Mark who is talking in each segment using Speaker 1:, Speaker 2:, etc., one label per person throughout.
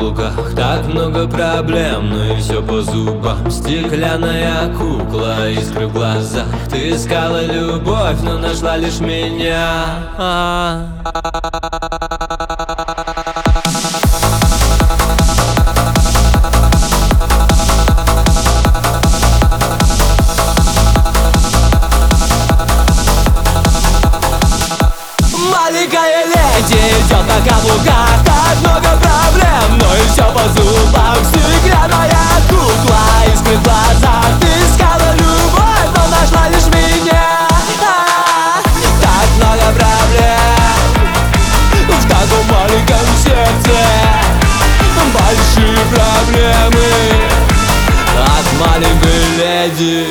Speaker 1: каблуках. Так много проблем, но и все по зубам. Стеклянная кукла, искры в глазах. Ты искала любовь, но нашла лишь меня. Маленькая леди идет на каблуках. Так много проблем, но и все по зубам. Стеклянная кукла, искры в глазах. Ты искала любовь, но нашла лишь меня. Так много проблем в таком маленьком сердце. Большие проблемы от маленькой леди.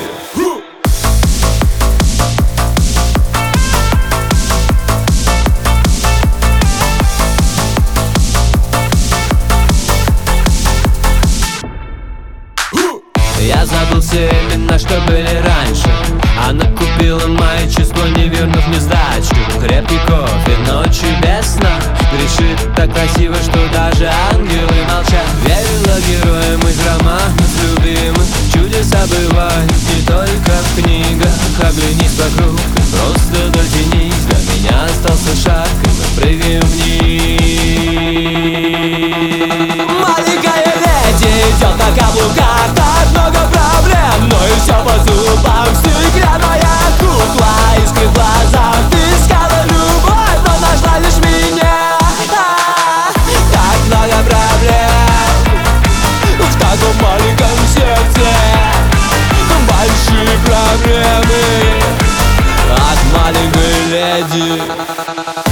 Speaker 1: Я забыл все имена, что были раньше. Она купила мое число, не вернув мне сдачу. Крепкий кофе, ночью без сна. Грешит так красиво, что даже ангелы молчат. Верила героям из романов любимых. Чудеса бывают не только в книгах. Оглянись вокруг и просто дотянись. До меня остался шаг, и мы прыгаем вниз. Маленькая леди идет на каблуках. Так много проблем, но и все по зубам. Стеклянная кукла, искры в глазах. Ты искала любовь, но нашла лишь меня. Так много проблем в таком маленьком сердце. Большие проблемы от маленькой леди.